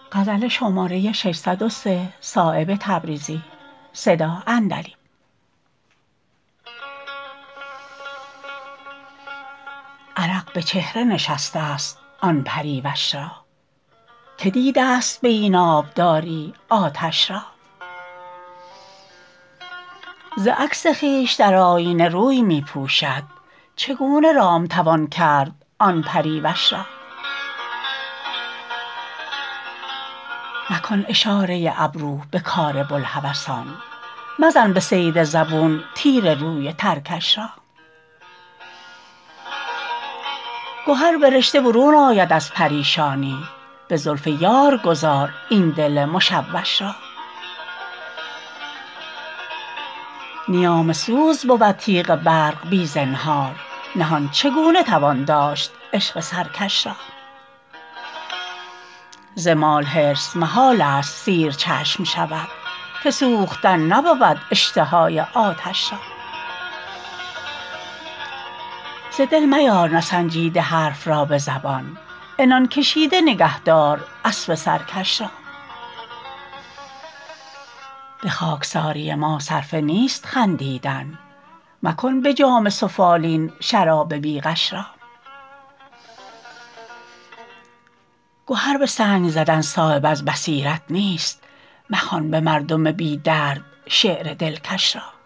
عرق به چهره نشسته است آن پریوش را که دیده است به این آبداری آتش را ز عکس خویش در آیینه روی می پوشد چگونه رام توان کرد آن پریوش را مکن اشاره ابرو به کار بوالهوسان مزن به صید زبون تیر روی ترکش را گهر به رشته برون آید از پریشانی به زلف یار گذار این دل مشوش را نیام سوز بود تیغ برق بی زنهار نهان چگونه توان داشت عشق سرکش را ز مال حرص محال است سیر چشم شود که سوختن نبود اشتهای آتش را ز دل میار نسنجیده حرف را به زبان عنان کشیده نگه دار اسب سرکش را به خاکساری ما صرفه نیست خندیدن مکن به جام سفالین شراب بی غش را گهر به سنگ زدن صایب از بصیرت نیست مخوان به مردم بی درد شعر دلکش را